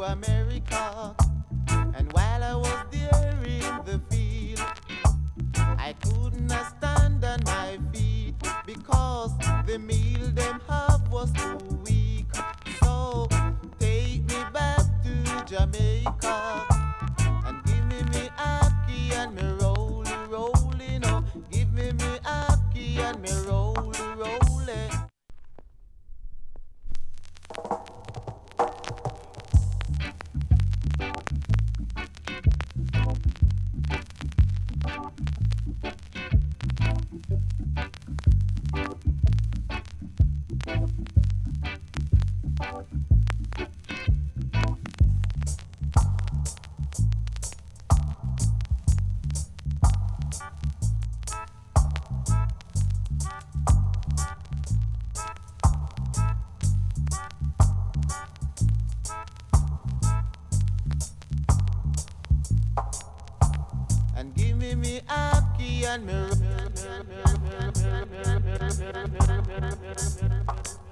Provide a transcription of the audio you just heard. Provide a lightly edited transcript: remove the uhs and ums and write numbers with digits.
America. And while I was there in the field, I couldn't stand on my feet because the meal them have was too weak. So take me back to Jamaica and give me ackee and me rolling. Oh, give me ackee and me rolling. And give me ackee and me